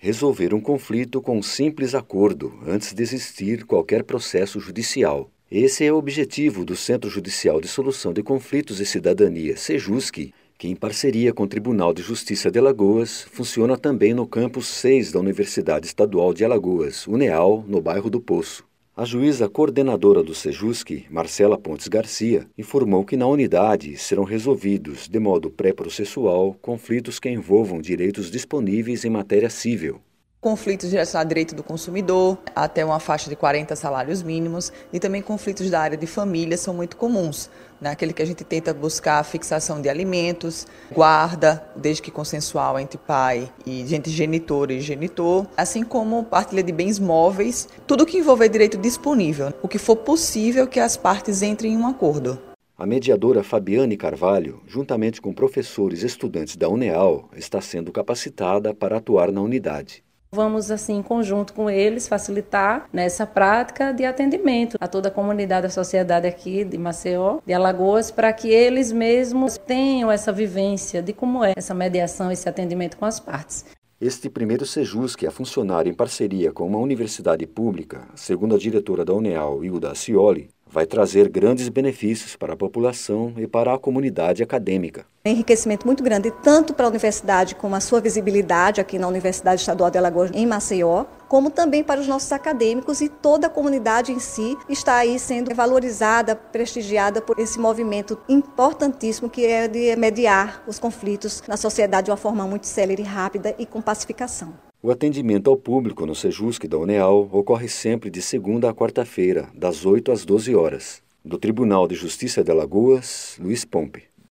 resolver um conflito com um simples acordo antes de existir qualquer processo judicial. Esse é o objetivo do Centro Judicial de Solução de Conflitos e Cidadania, CEJUSC, que em parceria com o Tribunal de Justiça de Alagoas, funciona também no campus 6 da Universidade Estadual de Alagoas, UNEAL, no bairro do Poço. A juíza coordenadora do CEJUSC, Marcela Pontes Garcia, informou que na unidade serão resolvidos, de modo pré-processual, conflitos que envolvam direitos disponíveis em matéria civil. Conflitos relacionados ao direito do consumidor, até uma faixa de 40 salários mínimos, e também conflitos da área de família são muito comuns. Aquele que a gente tenta buscar a fixação de alimentos, guarda, desde que consensual entre pai e genitor e genitor, assim como partilha de bens móveis, tudo que envolver direito disponível, o que for possível que as partes entrem em um acordo. A mediadora Fabiane Carvalho, juntamente com professores e estudantes da UNEAL, está sendo capacitada para atuar na unidade. Vamos, assim, em conjunto com eles, facilitar nessa prática de atendimento a toda a comunidade, a sociedade aqui de Maceió, de Alagoas, para que eles mesmos tenham essa vivência de como é essa mediação, esse atendimento com as partes. Este primeiro CEJUSC a funcionar em parceria com uma universidade pública, segundo a diretora da UNEAL, Hilda Ascioli, vai trazer grandes benefícios para a população e para a comunidade acadêmica. Enriquecimento muito grande, tanto para a universidade, como a sua visibilidade aqui na Universidade Estadual de Alagoas, em Maceió, como também para os nossos acadêmicos, e toda a comunidade em si está aí sendo valorizada, prestigiada por esse movimento importantíssimo que é de mediar os conflitos na sociedade de uma forma muito célere, rápida e com pacificação. O atendimento ao público no CEJUSC da UNEAL ocorre sempre de segunda a quarta-feira, das 8 às 12 horas. Do Tribunal de Justiça de Alagoas, Luiz Pompe.